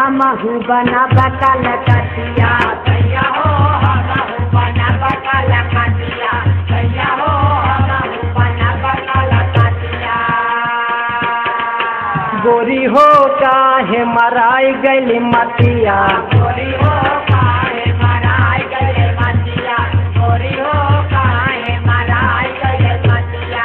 हमहू बना बकल कटिया सैया हो हमहू बना बकल कटिया सैया हो हमहू बना बकल कटिया। गोरी हो काहे मराई गइली मतिया गोरी हो काहे मराई गइली मतिया गोरी हो काहे मराई गइली मतिया।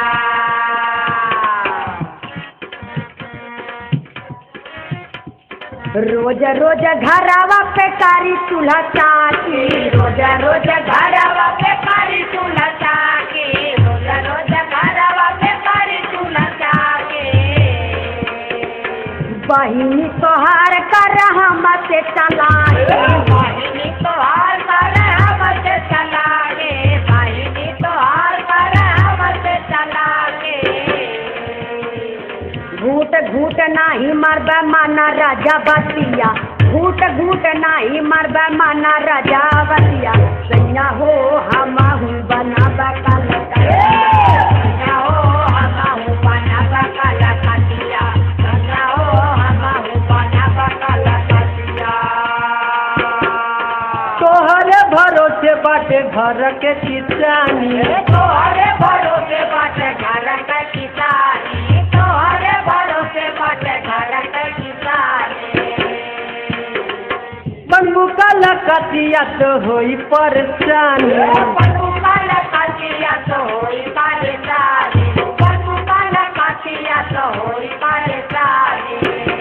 रोज रोज घरवा पे कारी चूल्हा चाकी रोज रोज घरवा पे कारी चूल्हा चाकी रोज रोज घरवा पे कारी चूल्हा चाकी। बहिनी तोहार कर हमसे चलाए बहिनी तोहार कर हमसे चलाए बहिनी तोहार कर हमसे चलाए। घूट घूट नाही मरब माना राजा बतिया घूट घूट नाही मरब माना राजा बतिया सैया हो हमहू बना बकल सैया हो हमहू बना बकल कटिया सैया हो हमहू बना बकल कटिया। तोहरे भरोसे बाटे घर के किसानी तोहरे भरोसे बाटे घर के किसानी तोहरे भरोसे बाटे घर के किसानी। बनबू कल कटिया तो होई परेशानी बनबू कल कटिया तो होई परेशानी बनबू कल कटिया तो होई परेशानी।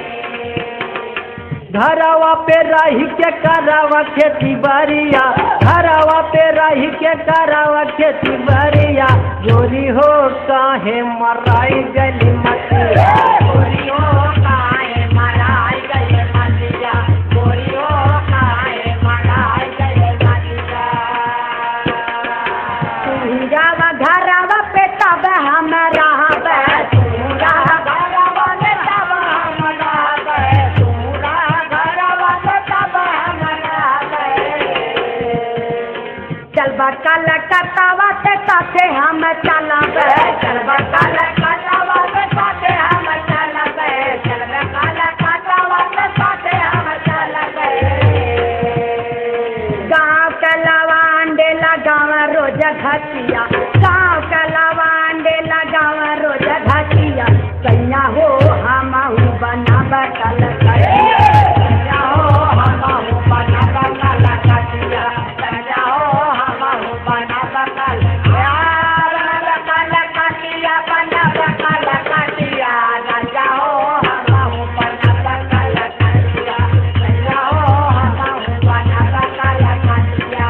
घरवा पे रही के करावा खेती बारिया घरवा पे रही के करावा खेती बारिया। गोरी हो काहे मराई गइली मतिया गोरी हो काहे मराई गइली मतिया गोरी हो काहे मराई गइली मतिया। तू जावा घरवा पे तब हम रहबे तू रहा घरवा पे तब हम रहबे तू रहा घरवा पे तब हम रहबे। चलबा कल कतवा से साथे हम चलबे चलबा कल कतवा से साथे हम चलबे चलबा कल कतवा से साथे हम चलबे। गाँव के लवांडे लगाव रोज घटिया गाँव के लवांडे लगाव रोज घटिया सैया हो हमहू बना बकल कटिया सैया हो हमहू बना बकल कटिया सैया हो हमहू बना बकल कटिया बना बकल कटिया राजा हो हमहू बना बकल कटिया सैया हो हमहू बना बकल कटिया।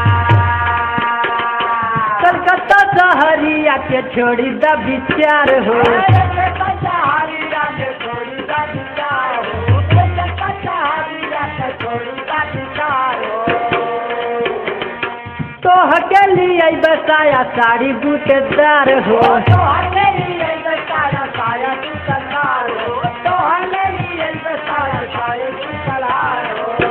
कलकत्ता शहरिया के छोड़ी द विचार हो शहरिया के छोड़ी द विचार हो कलकत्ता शहरिया के छोड़ी द विचार हो। तोह के लिए बसाया साड़ी बूटेदार हो तोह के लिए बसाया साया बूटेदार हो तोह के लिए बसाया साया बूटेदार हो।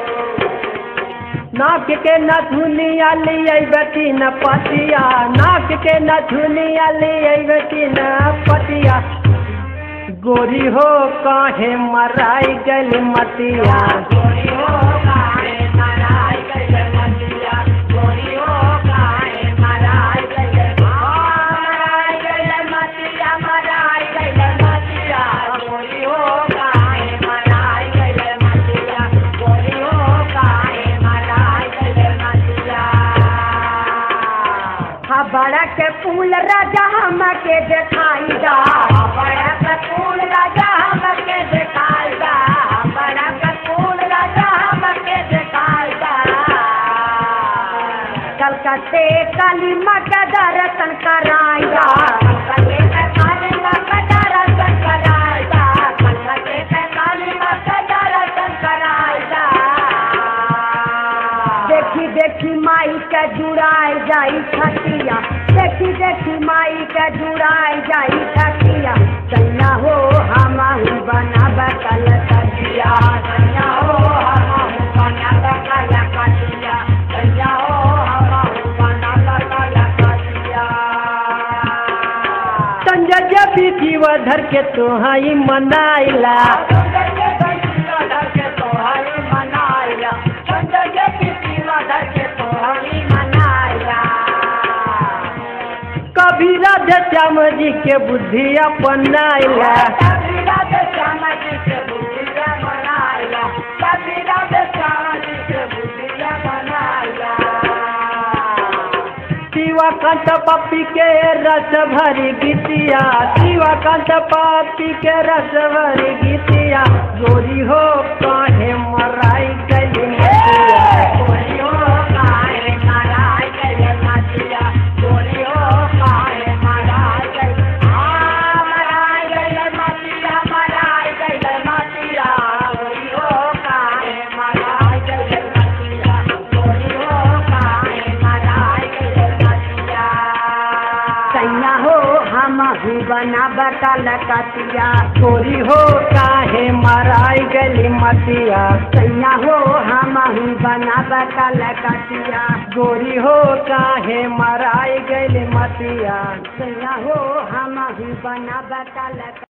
नाक के नथुनिया लिए बेटी न पतिया नाक के नथुनिया लिए बेटी न पतिया। गोरी हो काहे मराई गइली मतिया गोरी हो काहे मराई गइली मतिया गोरी हो काहे मराई गइली मतिया मराई गइली मतिया गोरी हो काहे मराई गइली मतिया गोरी हो काहे मराई गइली मतिया। बड़ा के फूल राजा हमके दिखाई दा बड़ा के फूल राजा हमके दिखाई दा बड़ा के फूल राजा हमके दिखाई दा। कलकत्ते काली माँ का दर्शन कराई दा कलकत्ते के काली माँ का दर्शन कराई दा कलकत्ते के काली माँ का दर्शन कराई दा। देखी देखी माई के जुड़ाई जाई छतिया देखी देखी माई के जुड़ाई जाई छतिया सैया हो हमहू बना बकल कटिया सैया हो हमहू बना बकल कटिया सैया हो हमहू बना बकल कटिया। संजय विधिवधर के तोहाई मनाइला धर के तोहाई राधे श्याम जी के बुद्धि अपनाइला कभी राधे श्याम जी के बुद्धिया बनाइला कभी राधे श्याम जी के बुद्धिया बनाइला शिवाकांत पप्पी के रस भरी गीतिया शिवाकांत पप्पी के रस भरी गीतिया गोरी हो काहे मराई गई मतिया गोरी हो काहे मराई गई मतिया गोरी हो काहे मराई गई मराई गई मतिया मराई गई मतिया गोरी हो काहे मराई गई मतिया गोरी हो काहे मराई गई मतिया सैया हो हम बना बकल कतिया गोरी हो काहे मराई गई मतिया सैया हो हम बना बकल कतिया गोरी हो काहे मराई गई मतिया सैया हो हम बना बकल